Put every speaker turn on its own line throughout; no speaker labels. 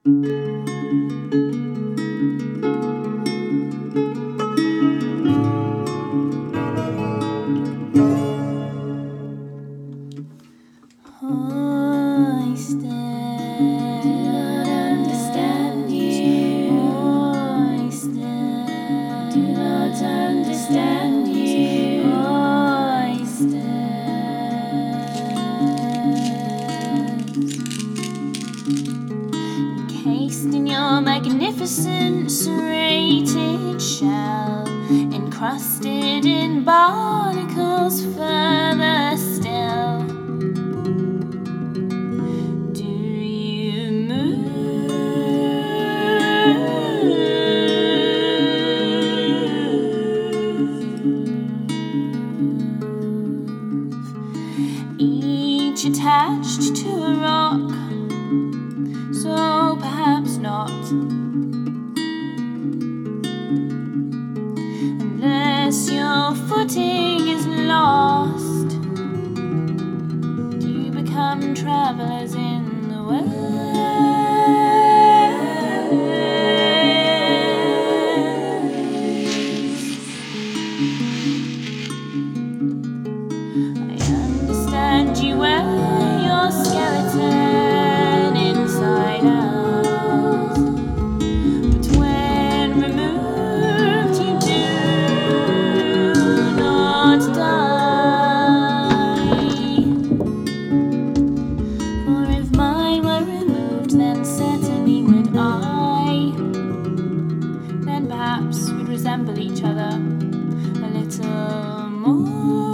Understand you, oysters, encased in your magnificent serrated shell, encrusted in barnacles further still. Do you move? Each attached to a rock, so perhaps not, unless your footing is lost. Do you become travelers in the world? You wear your skeleton inside out, but when removed you do not die. For if mine were removed, then certainly would I. Then perhaps we'd resemble each other a little more.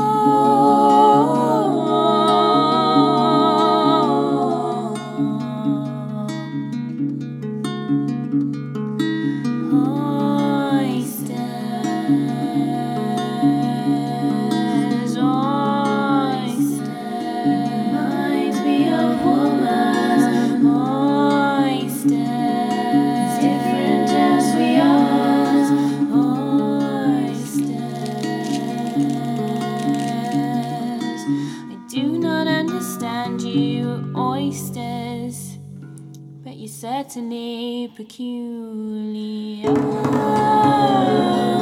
You oysters, but you're certainly peculiar.